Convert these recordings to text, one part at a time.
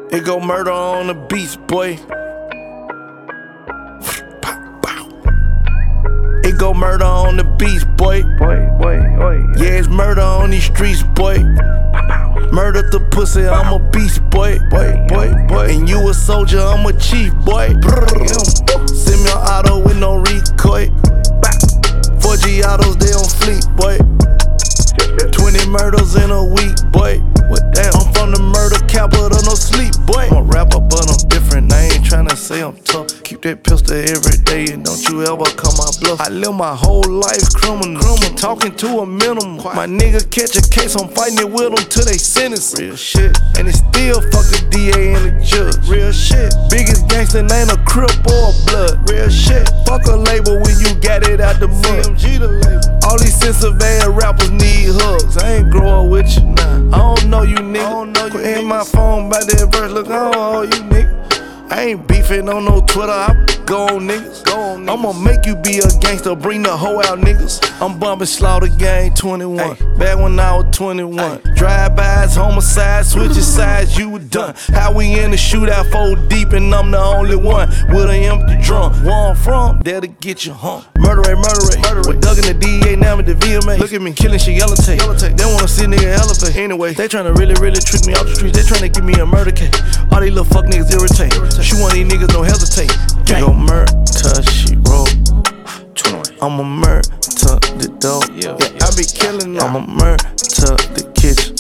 It go murder on the beats, boy. It go murder on the beats, boy. Yeah, it's murder on these streets, boy. Murder the pussy, I'm a beast, boy. And you a soldier, I'm a chief, boy. Send me an auto with no recoil. 4G autos, they on fleet, boy. 20 murders in a week, boy. What damn? I'm from the murder capital, no sleep, boy. I'm a rapper, but I'm different. I ain't tryna say I'm tough. Keep that pistol every day, and don't you ever come my bluff. I live my whole life criminal, talking to a minimum. My nigga catch a case, I'm fighting it with them till they sentence. Real shit, and it still fuck the DA and the judge. Real shit, biggest gangster ain't a crip or a blood. Real shit, fuck a label when you got it out the mud. CMG the label. All these sensitive ass rappers need hugs. I ain't growing with you, nah. I don't know you, nigga. Quit hitting my phone by that verse. Look, I don't know you, nigga. I ain't beefing on no Twitter, I go on niggas. I'ma make you be a gangster, bring the hoe out, niggas. I'm bumping Slaughter Gang 21, back when I was 21. Drive-bys, homicides, switching sides, you were done. How we in the shootout, 4 deep, and I'm the only one with an empty drum. Where I'm from, there to get you hung. Murder rate. With Doug and the DEA, now with the VMA. Look at me, killing shit, yellow tape. They wanna see nigga elevate. Anyway, they tryna really trick me off the streets. They tryna give me a murder case. All these little fuck niggas irritate. Shoot one of these niggas, don't hesitate. Gang. Go murder, she roll. I'ma murder the dope. Yeah, I be killing them. I'ma murder the kitchen.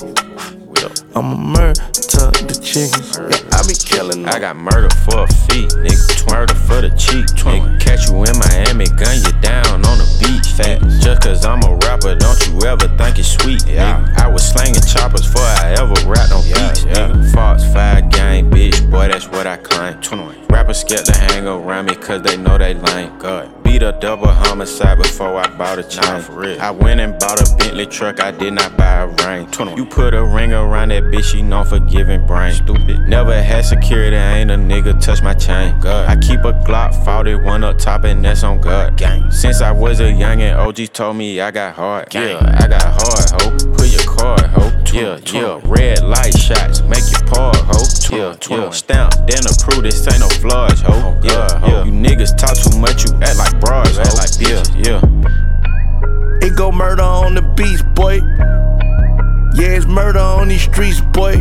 I'ma murder the chickens. Yeah, I be killing them. I got murder for a fee, nigga. Murder for the cheek. Nigga, catch you in Miami, gun you down on the beach. Fat. Just cause I'm a rapper, don't you ever think it's sweet, nigga. I was slanging choppers before I ever rapped on beats, nigga. Fox 5 gang, bitch, boy, that's what I claim. Rappers scared to hang around me cause they know they lame. God. Beat a double homicide before I bought a chain. For real. I went and bought a Bentley truck, I did not buy a ring. You put a ring around that bitch, she known for giving brain. Stupid. Never had security, ain't a nigga touch my chain. God. I keep a Glock 41 up top and that's on God. Gang. Since I was a youngin', OG told me I got hard. Gang. Yeah, I got hard, ho. Put your card, ho. Yeah. Red light shots, make you part, ho. Yeah. Stamp, then approve, this ain't no flaws, ho. Yeah. You niggas talk too much, you act like bras, ho. Yeah. It go murder on the beats, boy. Yeah, it's murder on these streets, boy.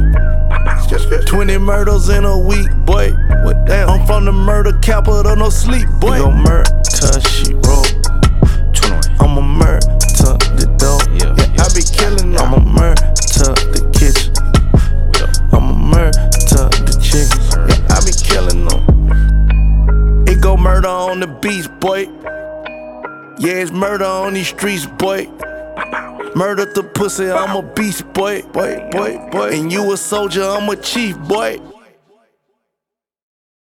20 murders in a week, boy. What damn? I'm from the murder capital, no sleep, boy. It go murder, she roll. I'ma murder the dope. Yeah, I be killing them. I'ma murder the kitchen. I'ma murder the chickens. Yeah, I be killing them. It go murder on the beats, boy. Yeah, it's murder on these streets, boy. Murder the pussy, I'm a beast, boy. And you a soldier, I'm a chief, boy.